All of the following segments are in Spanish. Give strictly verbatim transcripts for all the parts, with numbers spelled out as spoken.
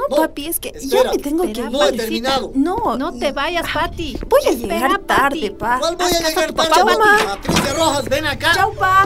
No, No, papi, es que espera, ya me tengo espera, que no he ir. terminado. No, No te vayas, Pati. voy a Espera, llegar tarde, Pati. pa. ¿Cuál voy a Haz caso llegar tu tarde, papá, Pati? mamá. Patricia Rojas, ven acá. Chau, pa.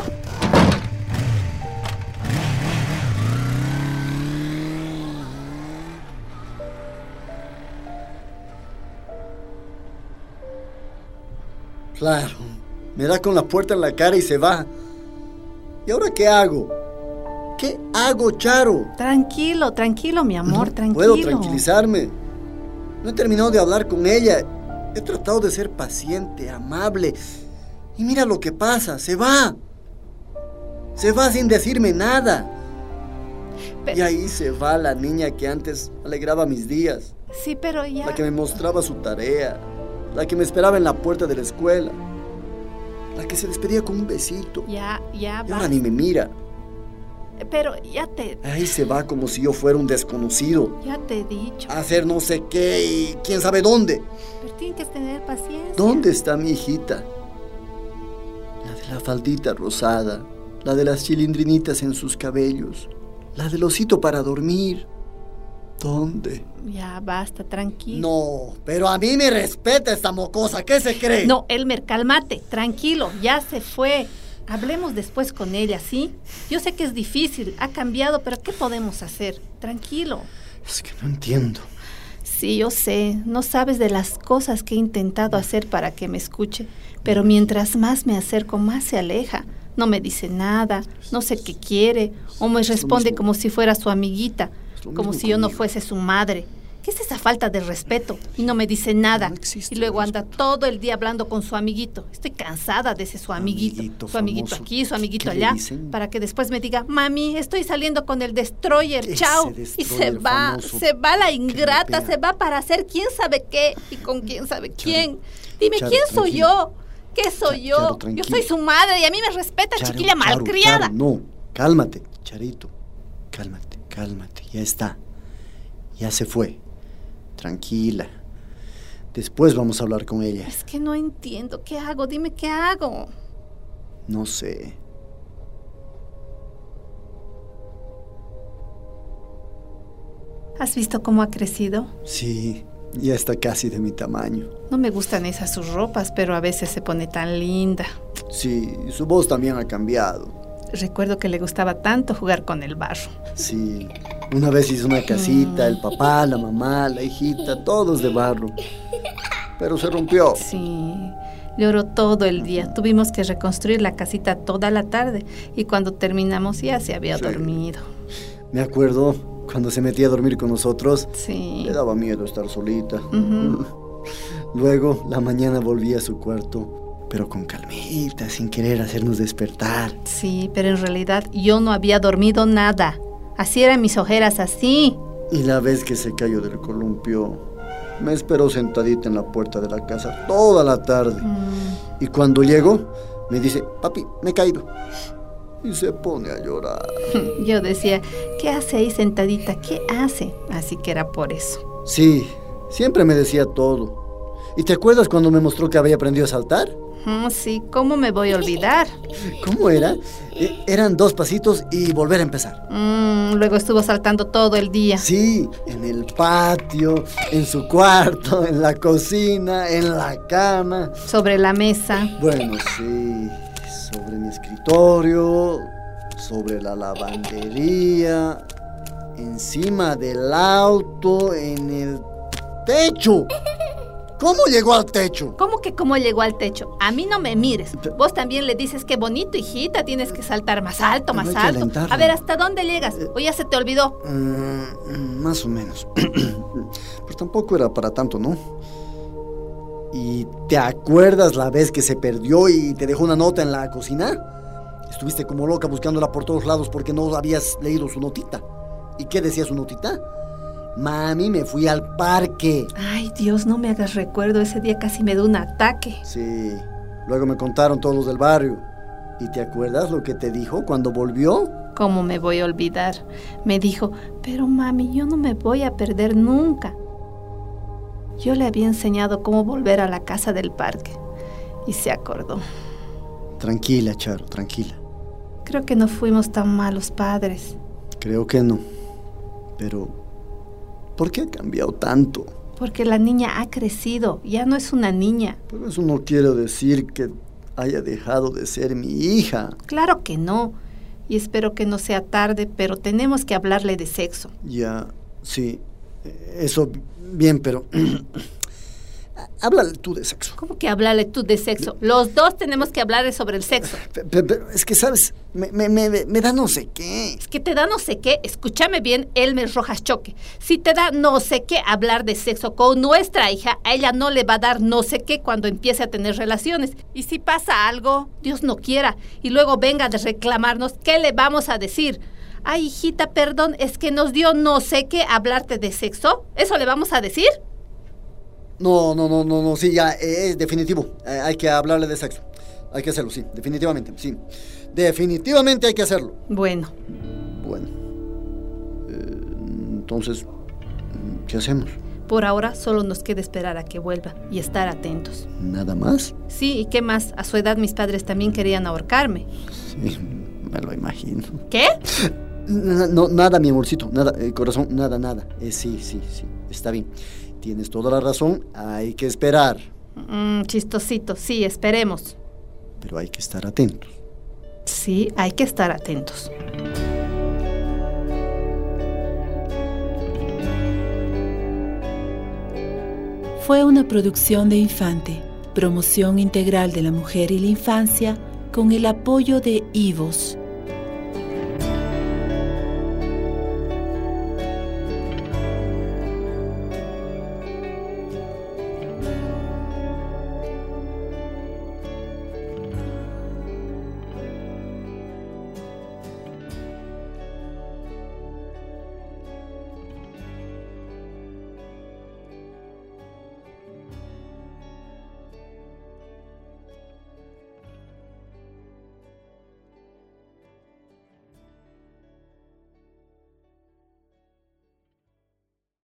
Claro, me da con la puerta en la cara y se va. ¿Y ahora qué hago? ¿Qué hago, Charo? Tranquilo, tranquilo, mi amor, No tranquilo. puedo tranquilizarme. No he terminado de hablar con ella. He tratado de ser paciente, amable. Y mira lo que pasa, se va. Se va sin decirme nada. Pero- Y ahí se va la niña que antes alegraba mis días. Sí, pero ya... La que me mostraba su tarea. La que me esperaba en la puerta de la escuela. La que se despedía con un besito. Ya, ya, Y ahora va. ni me mira. Pero ya te... Ahí se va como si yo fuera un desconocido. Ya te he dicho. A hacer no sé qué y quién sabe dónde. Pero tienes que tener paciencia. ¿Dónde está mi hijita? La de la faldita rosada, la de las chilindrinitas en sus cabellos, la del osito para dormir. ¿Dónde? Ya, basta, tranquilo. No, pero a mí me respeta esta mocosa, ¿qué se cree? No, Elmer, cálmate, tranquilo, ya se fue. Hablemos después con ella, ¿sí? Yo sé que es difícil, ha cambiado, pero ¿qué podemos hacer? Tranquilo. Es que no entiendo. Sí, yo sé, no sabes de las cosas que he intentado hacer para que me escuche, pero mientras más me acerco, más se aleja. No me dice nada, no sé qué quiere, o me responde como si fuera su amiguita, como si yo no fuese su madre. ¿Qué es esa falta de respeto? Y no me dice nada. No existe Y luego anda respeto. todo el día hablando con su amiguito. Estoy cansada de ese su amiguito. Amiguito su amiguito famoso. aquí, su amiguito ¿Qué le allá. dicen? Para que después me diga, mami, estoy saliendo con el destroyer, Ese chao. Y se destroyer va, famoso se va la que ingrata, golpea. se va para hacer quién sabe qué y con quién sabe quién. Dime, Charo, ¿quién soy tranquila. yo? ¿Qué soy Cha- yo? Charo, yo tranquila. soy su madre y a mí me respeta, Charo, chiquilla Charo, malcriada. Charo, no, cálmate, Charito. Cálmate, cálmate, ya está. Ya se fue. Tranquila. Después vamos a hablar con ella. Es que no entiendo. ¿Qué hago? Dime, ¿qué hago? No sé. ¿Has visto cómo ha crecido? Sí, ya está casi de mi tamaño. No me gustan esas sus ropas, pero a veces se pone tan linda. Sí, su voz también ha cambiado. Recuerdo que le gustaba tanto jugar con el barro. Sí, una vez hizo una casita, el papá, la mamá, la hijita, todos de barro. Pero se rompió. Sí, lloró todo el día. Tuvimos que reconstruir la casita toda la tarde y cuando terminamos ya se había Sí. dormido. Me acuerdo cuando se metía a dormir con nosotros. Sí. Le daba miedo estar solita. Ujú. Luego, la mañana volvía a su cuarto, pero con calmita, sin querer hacernos despertar. Sí, pero en realidad yo no había dormido nada. Así eran mis ojeras, así. Y la vez que se cayó del columpio, me esperó sentadita en la puerta de la casa toda la tarde. Mm. Y cuando llego, me dice, papi, me he caído. Y se pone a llorar. Yo decía, ¿qué hace ahí sentadita? ¿Qué hace? Así que era por eso. Sí, siempre me decía todo. ¿Y te acuerdas cuando me mostró que había aprendido a saltar? Mm, sí, ¿cómo me voy a olvidar? ¿Cómo era? E- eran dos pasitos y volver a empezar. Mm, luego estuvo saltando todo el día. Sí, en el patio, en su cuarto, en la cocina, en la cama. Sobre la mesa. Bueno, sí, sobre mi escritorio, sobre la lavandería, encima del auto, en el techo. ¿Cómo llegó al techo? ¿Cómo que cómo llegó al techo? A mí no me mires. Vos también le dices qué bonito, hijita, tienes que saltar más alto, Pero más hay que alto. alentarla. A ver, ¿hasta dónde llegas? ¿O ya se te olvidó? Mm, más o menos. Pero tampoco era para tanto, ¿no? ¿Y te acuerdas la vez que se perdió y te dejó una nota en la cocina? Estuviste como loca buscándola por todos lados porque no habías leído su notita. ¿Y qué decía su notita? Mami, me fui al parque. Ay, Dios, no me hagas recuerdo. Ese día casi me dio un ataque. Sí, luego me contaron todos los del barrio. ¿Y te acuerdas lo que te dijo cuando volvió? ¿Cómo me voy a olvidar? Me dijo, pero mami, yo no me voy a perder nunca. Yo le había enseñado cómo volver a la casa del parque y se acordó. Tranquila, Charo, tranquila. Creo que no fuimos tan malos padres. Creo que no. Pero ¿Por qué ha cambiado tanto? Porque la niña ha crecido, ya no es una niña. Pero eso no quiere decir que haya dejado de ser mi hija. Claro que no. Y espero que no sea tarde, pero tenemos que hablarle de sexo. Ya, sí. Eso, bien, pero... Háblale tú de sexo. ¿Cómo que hablarle tú de sexo? Los dos tenemos que hablarle sobre el sexo. Pero, pero es que, ¿sabes? Me, me, me, me da no sé qué. Es que te da no sé qué. Escúchame bien, Elmer Rojas Choque. Si te da no sé qué hablar de sexo con nuestra hija, a ella no le va a dar no sé qué cuando empiece a tener relaciones. Y si pasa algo, Dios no quiera, y luego venga de reclamarnos, ¿qué le vamos a decir? Ay, hijita, perdón, es que nos dio no sé qué hablarte de sexo. ¿Eso le vamos a decir? No, no, no, no, no, sí, ya, es eh, definitivo. Eh, hay que hablarle de sexo. Hay que hacerlo, sí, definitivamente, sí. Definitivamente hay que hacerlo. Bueno. Bueno. Eh, entonces, ¿qué hacemos? Por ahora solo nos queda esperar a que vuelva y estar atentos. ¿Nada más? Sí, ¿y qué más? A su edad mis padres también querían ahorcarme. Sí, me lo imagino. ¿Qué? No, no, nada, mi amorcito, nada, eh, corazón, nada, nada. Eh, sí, sí, sí, está bien. Tienes toda la razón, hay que esperar. Mm, chistosito, sí, esperemos. Pero hay que estar atentos. Sí, hay que estar atentos. Fue una producción de Infante, promoción integral de la mujer y la infancia, con el apoyo de I V O S.